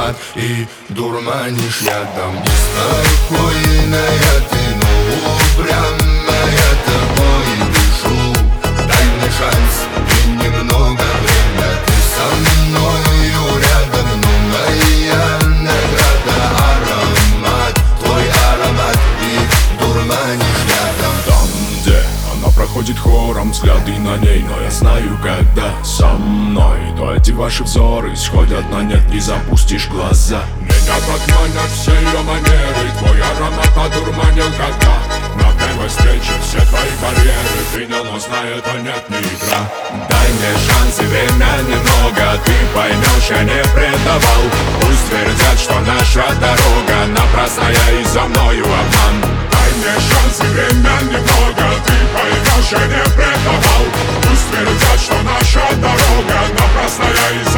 аромат и дурманишь ядом. Неспокойная ты, но упрямая, тобой дышу. Дай мне шанс и немного время, ты со мною рядом, но моя награда аромат, твой аромат и дурманишь ядом. Там, где она проходит хором, взгляды на ней, но я знаю, когда со мной, то эти ваши взоры сходят на нет, и запустишь глаза. Меня подманят все ее манеры, твой аромат одурманил, когда на первой встрече все твои барьеры принял, но знаю, это нет, не игра. Дай мне шанс и время немного, ты поймешь, я не предавал. Пусть твердят, что наша дорога напрасная и за мною обман. Дай мне шанс и время немного, ты поймешь, я не предавал. Пусть твердят, что наша дорога напрасная и